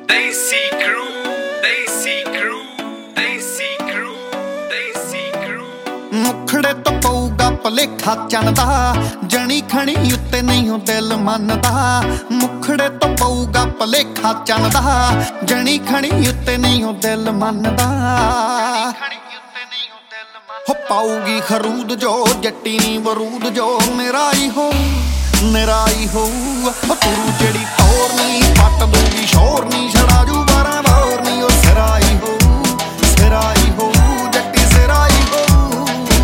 Desi crew, Desi crew, Desi crew, Desi crew। ਮੁਖੜੇ ਤੋਂ ਪਊਗਾ ਭਲੇਖਾ ਚੰਦਾ, ਜਣੀ ਖਣੀ ਉੱਤੇ ਨਹੀਂ ਉਹ ਦਿਲ ਮੰਨਦਾ। ਮੁਖੜੇ ਤੋਂ ਪਊਗਾ ਭਲੇਖਾ ਚੰਦਾ, ਜਣੀ ਖਣੀ ਉੱਤੇ ਨਹੀਂ ਉਹ ਦਿਲ ਮੰਨਦਾ। ਹੋ ਪਾਊਗੀ ਖਰੂਦ ਜੋ ਜੱਟੀ ਨੀ ਬਰੂਦ ਜੋ ਮੇਰਾ ਹੀ ਹੋ ਮੇਰਾ ਹੀ ਹੋਊ। ਤੂੰ ਜਿਹੜੀ ਤੋਰ ਨੀ ਪੱਟ ਦੂਗੀ ਸ਼ੋਰ ਨੀ ਛੜਾ ਜੂ 12 ਬੋਰ ਨੀ ਉਹ ਸਿਰਾ ਹੀ ਹੋਊ ਸਿਰਾ ਹੀ ਹੋਊ ਜੱਟੀ ਸਿਰਾ ਹੀ ਹੋਊ।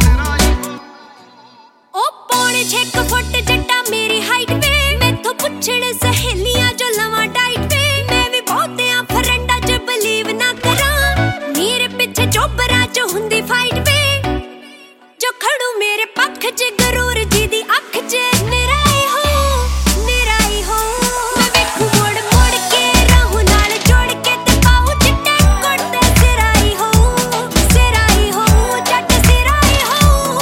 ਉਹ ਪੌਣੇ 6 ਫੁੱਟ ਜੱਟਾ ਮੇਰੀ ਹਾਈਟ ਵੇ, ਮੈਥੋਂ ਪੁੱਛਣ ਸਹੇਲੀਆਂ ਜੋ ਲਵਾਂ ਡਾਈਟ ਵੇ। ਮੈਂ ਵੀ ਬਹੁਤਿਆਂ ਫਰੈਂਡਾਂ 'ਚ ਬਲੀਵ ਨਾ ਕਰਾਂ, ਮੇਰੇ ਪਿੱਛੇ ਚੋਬਰਾਂ 'ਚ ਹੁੰਦੀ ਫਾਈਟ ਵੇ। ਜੋ ਖੜੂ ਮੇਰੇ ਪੱਖ 'ਚ ਗਰੂਰ ਜੀ ਦੀ ਅੱਖ 'ਚ ਮੇਰਾ ਹੀ ਹੋ ਮੇਰਾ ਹੀ ਹੋ। ਮੈਂ ਵੇਖੂ ਮੁੜ ਮੁੜ ਕੇ ਰਾਹੂ ਨਾਲ ਜੋੜ ਕੇ ਤੇ ਪਾਉ ਚਿੱਟੇ ਕੁੜਤੇ ਸਿਰਾ ਹੀ ਹੋ ਜੱਟ ਸਿਰਾ ਹੀ ਹੋ।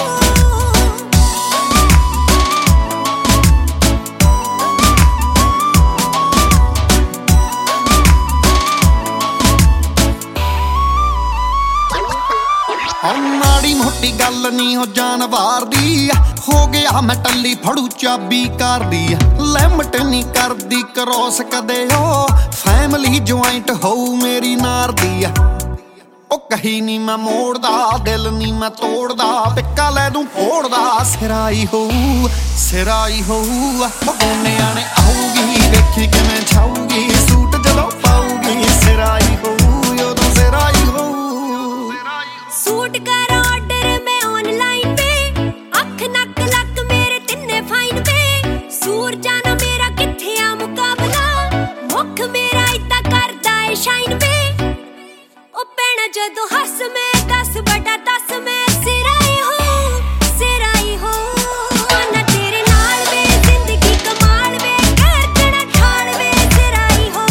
ਮਾੜੀ ਮੋਟੀ ਗੱਲ ਨੀ ਹੋ ਜਾਨਵਾਰ ਦੀ, ਹੋ ਗਿਆ ਮੈਂ ਟੱਲੀ ਫੜੂ ਚਾਬੀ ਕਰਦੀ। ਲਿਮਟ ਨੀ ਕਰਦੀ ਕਰੋਸ ਕਦੇ ਉਹ, ਫੈਮਿਲੀ ਜੁਆਇੰਟ ਹੋਊ ਮੇਰੀ ਨਾਰ ਦੀ। ਉਹ ਕਹੀ ਨੀ ਮੈਂ ਮੋੜਦਾ ਦਿਲ ਨੀ ਮੈਂ ਤੋੜਦਾ, ਟਿੱਕਾ ਲੈ ਦੂੰ ਫੋੜਦਾ ਸਿਰਾ ਹੀ ਹੋਊ ਸਿਰਾ ਹੀ ਹੋਊ। ਬਗੋਨਿਆਂ ਨੇ ਆਊਗੀ ਦੇਖੀ ਕਿਵੇਂ ਛਾਊਗੀ, ਸੂਟ ਜਦੋਂ ਪਾਊਗੀ ਸਿਰਾ ਹੀ ਹੋਊ ਉਦੋਂ ਸਿਰਾ ਹੀ ਹੋਊ। ਸੂਟ ਕਰ ਆਰਡਰ ਮੈਂ ਆਨਲਾਈਨ ਵੇ, ਅੱਖ ਨੱਕ ਲੱਕ ਮੇਰੇ ਤਿੰਨੇ ਫਾਈਨ ਵੇ। ਸੂਰ ਜਾਣਾ ਮੇਰਾ ਕਿੱਥੇ ਆ ਮੁਕਾਬਲਾ, ਮੁੱਖ ਮੇਰਾ ਇਦਾਂ ਕਰਦਾ ਏ ਸ਼ਾਈਨ ਵੇ। ਉਹ ਭੈਣਾ ਜਦੋਂ ਹੱਸ ਮੈਂ 10/10 ਮੈਂ ਸਿਰਾ ਹੀ ਹੋ ਸਿਰਾ ਹੀ ਹੋ। ਮਾਨਾ ਤੇਰੇ ਨਾਲ ਵੇ ਜ਼ਿੰਦਗੀ ਕਮਾਲ ਵੇ, ਕਰਕਣਾ ਠਾਲ ਵੇ ਸਿਰਾ ਹੀ ਹੋ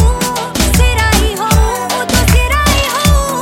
ਉਦੋਂ ਸਿਰਾ ਹੀ ਹੋ।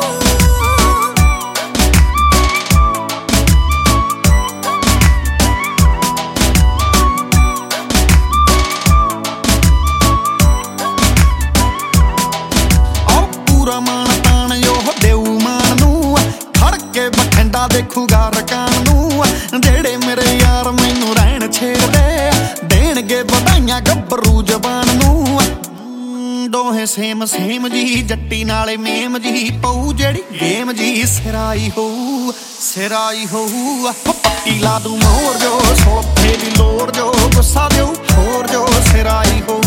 ਪੂਰਾ ਮਾਣ ਤਾਣ ਉਹ ਦੇਊ ਮਾਨ ਨੂੰ, ਖੜ ਕੇ ਬਠਿੰਡਾ ਦੇਖੂਗਾ ਰਕਾਨ ਨੂੰ। ਜਿਹੜੇ ਮੇਰੇ ਯਾਰ ਮੈਨੂੰ ਰਹਿਣ ਛੇੜਦੇ, ਦੇਣਗੇ ਵਧਾਈਆਂ ਗੱਭਰੂ ਜ਼ਬਾਨ ਨੂੰ। ਦੋਹੇ ਸੇਮ ਸੇਮ ਜੀ ਜੱਟੀ ਨਾਲੇ ਮੇਮ ਜੀ, ਪਊ ਜਿਹੜੀ ਗੇਮ ਜੀ ਸਿਰਾ ਹੀ ਹੋਊ ਸਿਰਾ ਹੀ ਹੋਊ। ਪੱਟੀ ਲਾ ਦੂੰ ਮੋਰ ਜੋ ਸੋਥੇ ਦੀ ਲੋੜ ਜੋ, ਗੁੱਸਾ ਦਿਓ ਹੋਰ ਜੋ ਸਿਰਾ ਹੀ ਹੋਊ।